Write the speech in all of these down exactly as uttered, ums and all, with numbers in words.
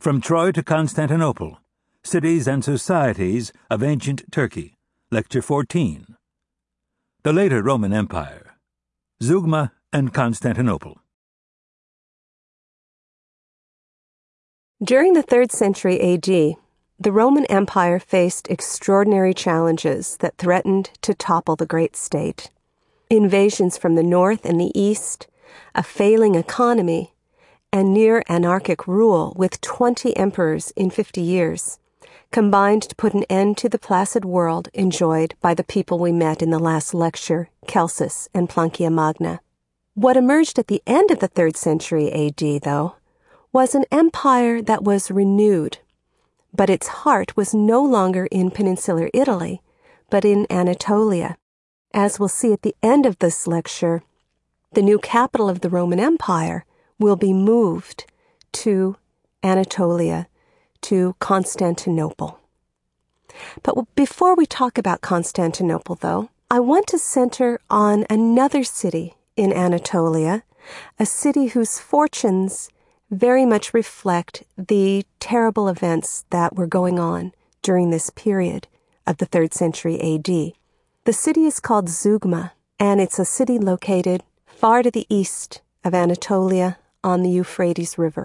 From Troy to Constantinople, Cities and Societies of Ancient Turkey, Lecture fourteen. The Later Roman Empire, Zeugma and Constantinople. During the third century A D, the Roman Empire faced extraordinary challenges that threatened to topple the great state. Invasions from the north and the east, a failing economy, and near anarchic rule with twenty emperors in fifty years, combined to put an end to the placid world enjoyed by the people we met in the last lecture, Celsus and Plancia Magna. What emerged at the end of the third century A D, though, was an empire that was renewed, but its heart was no longer in peninsular Italy, but in Anatolia. As we'll see at the end of this lecture, the new capital of the Roman Empire will be moved to Anatolia, to Constantinople. But before we talk about Constantinople, though, I want to center on another city in Anatolia, a city whose fortunes very much reflect the terrible events that were going on during this period of the third century A D. The city is called Zeugma, and it's a city located far to the east of Anatolia on the Euphrates River.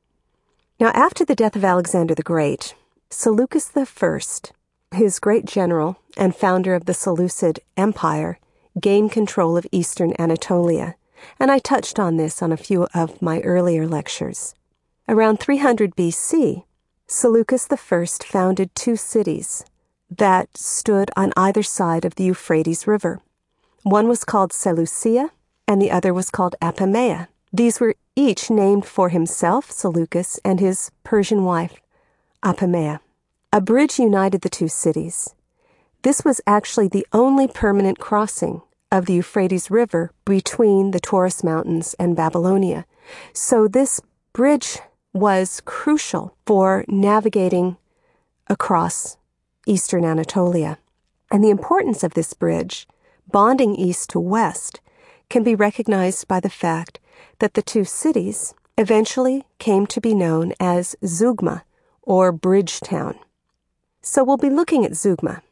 Now, after the death of Alexander the Great, Seleucus the First, his great general and founder of the Seleucid Empire, gained control of eastern Anatolia, and I touched on this on a few of my earlier lectures. Around three hundred B C, Seleucus the First founded two cities that stood on either side of the Euphrates River. One was called Seleucia, and the other was called Apamea. These were each named for himself, Seleucus, and his Persian wife, Apamea. A bridge united the two cities. This was actually the only permanent crossing of the Euphrates River between the Taurus Mountains and Babylonia. So this bridge was crucial for navigating across eastern Anatolia. And the importance of this bridge, bonding east to west, can be recognized by the fact that the two cities eventually came to be known as Zeugma, or Bridgetown. So we'll be looking at Zeugma.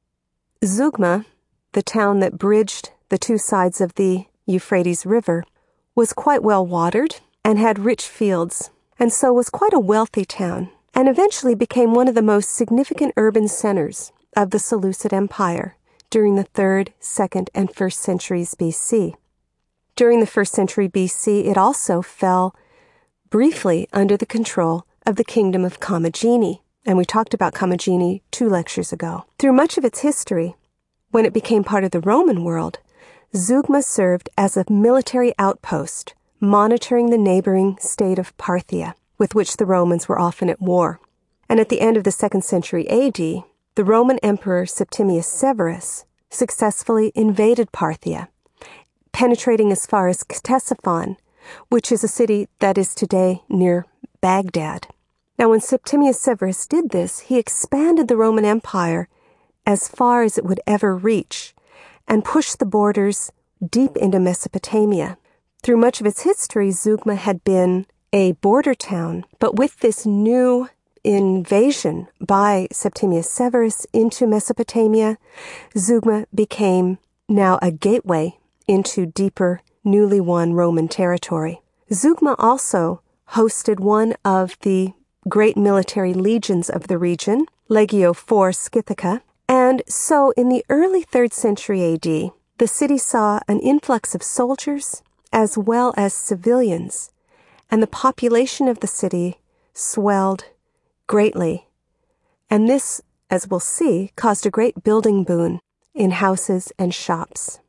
Zeugma, the town that bridged the two sides of the Euphrates River, was quite well watered and had rich fields, and so was quite a wealthy town, and eventually became one of the most significant urban centers of the Seleucid Empire during the third, second, and first centuries B C. During the first century B C, it also fell briefly under the control of the kingdom of Commagene, and we talked about Commagene two lectures ago. Through much of its history, when it became part of the Roman world, Zeugma served as a military outpost, monitoring the neighboring state of Parthia, with which the Romans were often at war. And at the end of the second century A D, the Roman Emperor Septimius Severus successfully invaded Parthia, penetrating as far as Ctesiphon, which is a city that is today near Baghdad. Now, when Septimius Severus did this, he expanded the Roman Empire as far as it would ever reach and pushed the borders deep into Mesopotamia. Through much of its history, Zeugma had been a border town, but with this new invasion by Septimius Severus into Mesopotamia, Zeugma became now a gateway into deeper, newly won Roman territory. Zeugma also hosted one of the great military legions of the region, Legio four Scythica, and so in the early third century A D, the city saw an influx of soldiers as well as civilians, and the population of the city swelled greatly. And this, as we'll see, caused a great building boom in houses and shops.